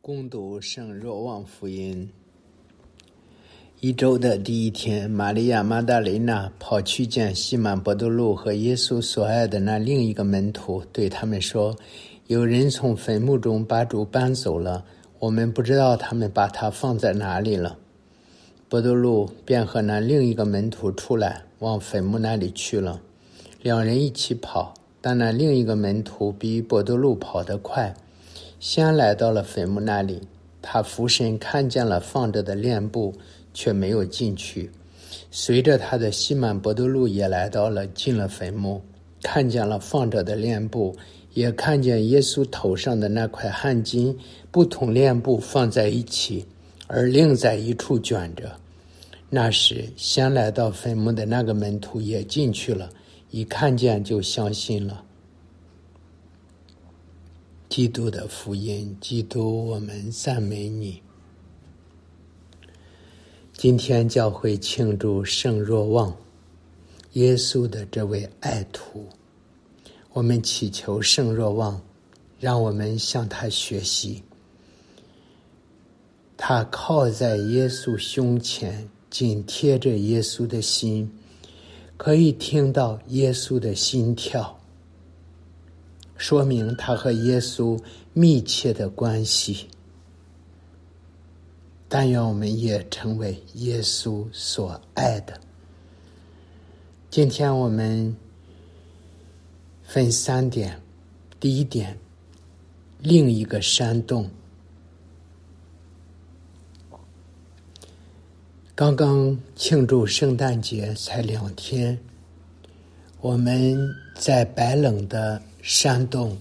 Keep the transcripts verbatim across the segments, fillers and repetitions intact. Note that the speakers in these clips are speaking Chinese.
攻读圣若望福音。一周的第一天，玛利亚马达雷娜跑去见西满伯多禄和耶稣所爱的那另一个门徒，对他们说，有人从坟墓中把主搬走了，我们不知道他们把他放在哪里了。伯多禄便和那另一个门徒出来，往坟墓那里去了。两人一起跑，但那另一个门徒比伯多禄跑得快，先来到了坟墓那里。他俯身看见了放着的殓布，却没有进去。随着他的西满伯多禄也来到了，进了坟墓，看见了放着的殓布，也看见耶稣头上的那块汗巾，不同殓布放在一起，而另在一处卷着。那时先来到坟墓的那个门徒也进去了，一看见就相信了。基督的福音，基督，我们赞美你。今天教会庆祝圣若望，耶稣的这位爱徒。我们祈求圣若望，让我们向他学习。他靠在耶稣胸前，紧贴着耶稣的心，可以听到耶稣的心跳，说明他和耶稣密切的关系。但愿我们也成为耶稣所爱的。今天我们分三点。第一点，另一个山洞。刚刚庆祝圣诞节才两天，我们在白冷的山洞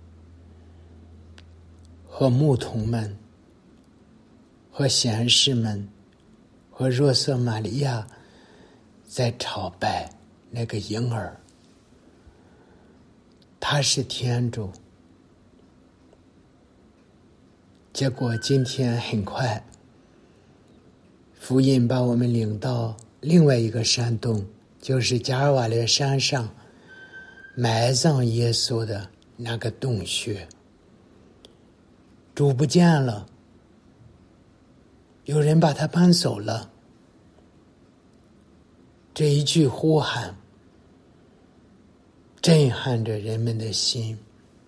和牧童们和贤士们和若瑟玛利亚在朝拜那个婴儿。他是天主。结果今天很快，福音把我们领到另外一个山洞，就是加尔瓦略山上埋葬耶稣的那个洞穴。主不见了，有人把他搬走了。这一句呼喊震撼着人们的心。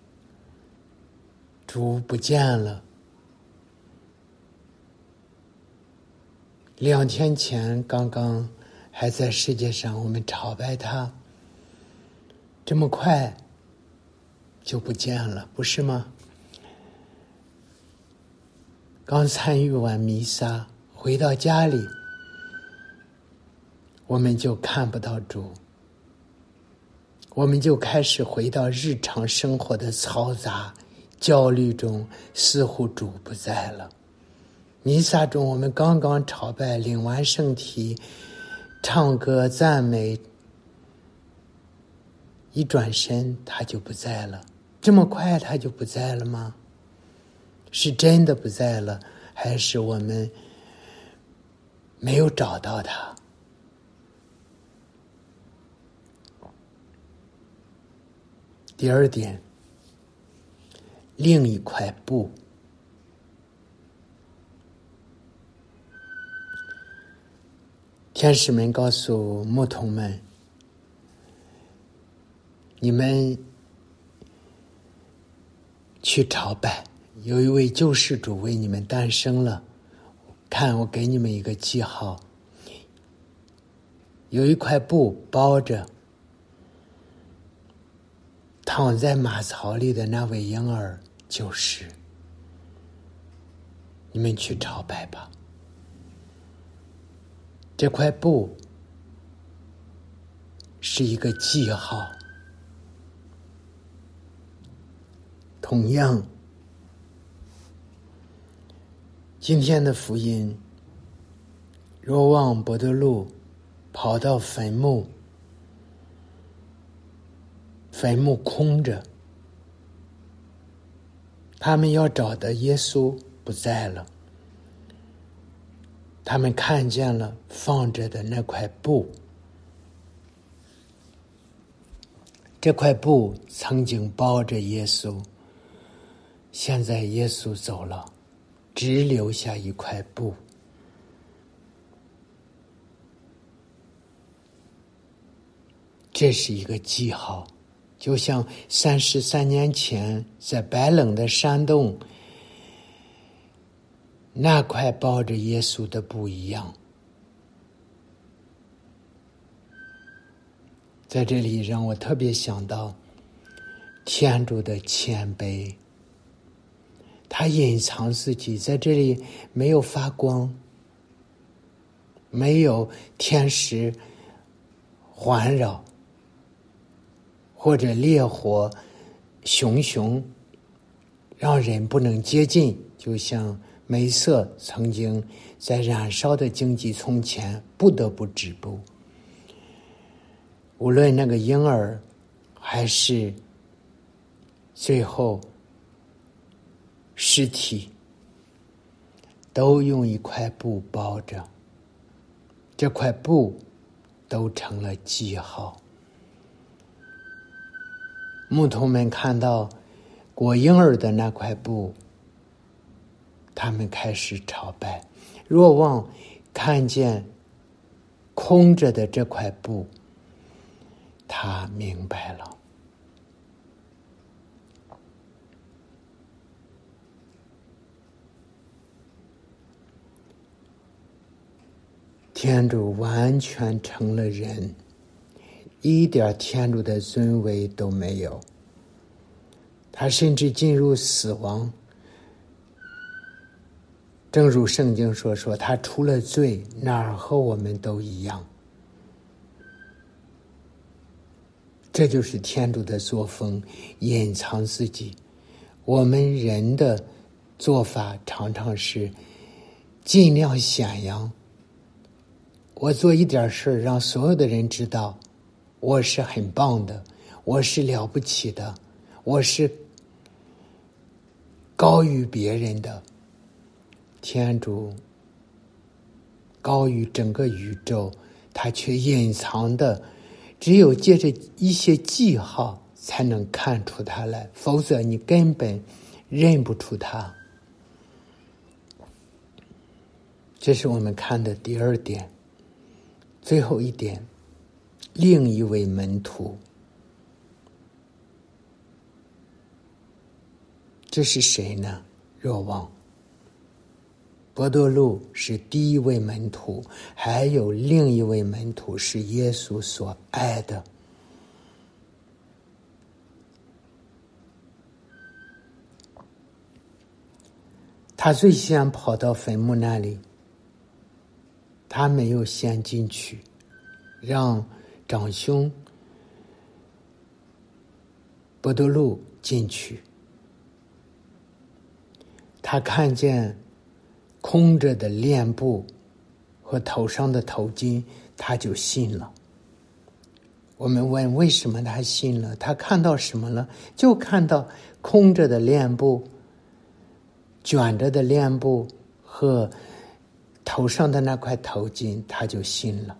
主不见了。两天前刚刚还在世界上我们朝拜他，这么快就不见了，不是吗？刚参与完弥撒，回到家里，我们就看不到主，我们就开始回到日常生活的嘈杂焦虑中，似乎主不在了。弥撒中我们刚刚朝拜，领完圣体，唱歌赞美，一转身他就不在了。这么快他就不在了吗？是真的不在了，还是我们没有找到他？第二点，另一块布。天使们告诉牧童们，你们去朝拜，有一位救世主为你们诞生了。看，我给你们一个记号，有一块布包着躺在马槽里的那位婴儿，就是你们去朝拜吧。这块布是一个记号。同样，今天的福音，若望伯多禄跑到坟墓，坟墓空着，他们要找的耶稣不在了。他们看见了放着的那块布，这块布曾经包着耶稣，现在耶稣走了， 只留下一块布。这是一个记号，就像三十三年前在白冷的山洞那块包着耶稣的布一样。在这里让我特别想到天主的谦卑，他隐藏自己，在这里没有发光，没有天使环绕，或者烈火熊熊让人不能接近，就像梅瑟曾经在燃烧的荆棘丛前不得不止步。无论那个婴儿还是最后尸体，都用一块布包着，这块布都成了记号。牧童们看到裹婴儿的那块布，他们开始朝拜。若望看见空着的这块布，他明白了。天主完全成了人，一点天主的尊威都没有。他甚至进入死亡，正如圣经所说，他除了罪，哪儿和我们都一样。这就是天主的作风，隐藏自己。我们人的做法常常是尽量显扬，我做一点事让所有的人知道我是很棒的，我是了不起的，我是高于别人的。天主高于整个宇宙，他却隐藏的，只有借着一些记号才能看出他来，否则你根本认不出他。这是我们看的第二点。最后一点，另一位门徒，这是谁呢？若望。伯多禄是第一位门徒，还有另一位门徒是耶稣所爱的。他最先跑到坟墓那里，他没有先进去，让长兄伯多禄进去。他看见空着的链布和头上的头巾，他就信了。我们问为什么他信了？他看到什么了？就看到空着的链布、卷着的链布和头上的那块头巾，他就信了。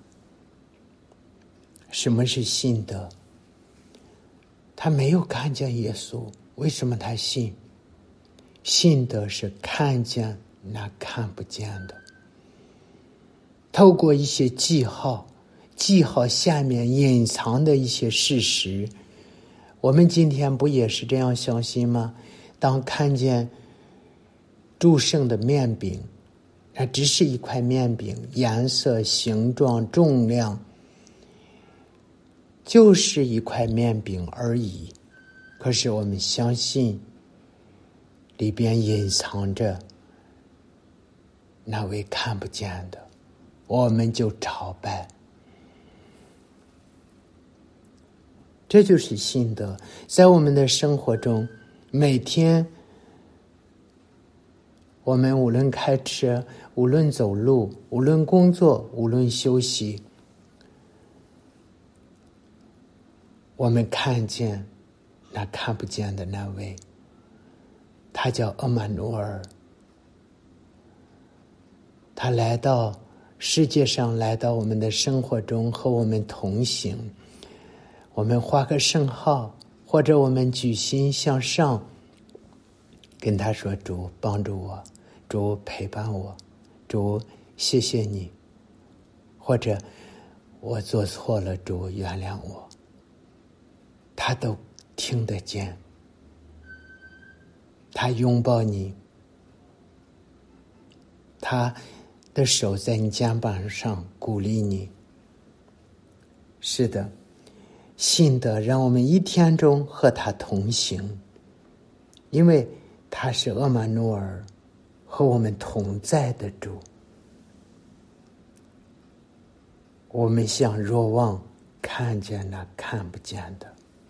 什么是信德？他没有看见耶稣，为什么他信？信德是看见那看不见的，透过一些记号，记号下面隐藏的一些事实。我们今天不也是这样相信吗？当看见祝圣的面饼，那只是一块面饼，颜色、形状、重量，就是一块面饼而已。可是我们相信里边隐藏着那位看不见的，我们就朝拜。这就是信德。在我们的生活中，每天我们无论开车，无论走路，无论工作，无论休息，我们看见那看不见的那位，他叫厄玛努尔。他来到世界上，来到我们的生活中，和我们同行。我们画个圣号，或者我们举心向上，跟他说：主帮助我， 主陪伴我，主谢谢你，或者我做错了，主原谅我，他都听得见。他拥抱你，他的手在你肩膀上鼓励你。是的，信的让我们一天中和他同行，因为他是厄玛努尔，和我们同在的主。我们像若望看见那看不见的。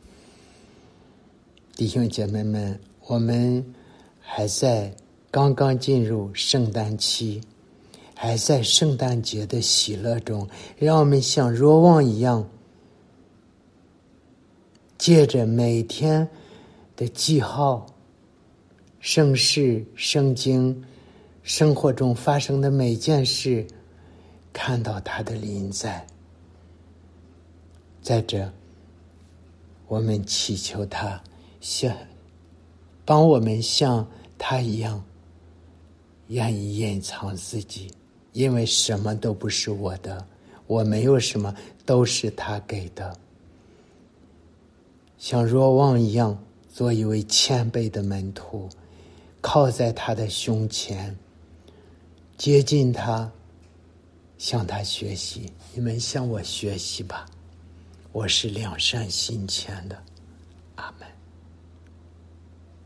弟兄姐妹们，我们还在刚刚进入圣诞期，还在圣诞节的喜乐中，让我们像若望一样，借着每天的记号、圣事、圣经、生活中发生的每件事，看到他的临在。在这，我们祈求他像帮我们像他一样，愿意隐藏自己，因为什么都不是我的，我没有什么，都是他给的。像若望一样，做一位谦卑的门徒，靠在他的胸前，接近他，向他学习。你们向我学习吧，我是良善心谦的。阿们。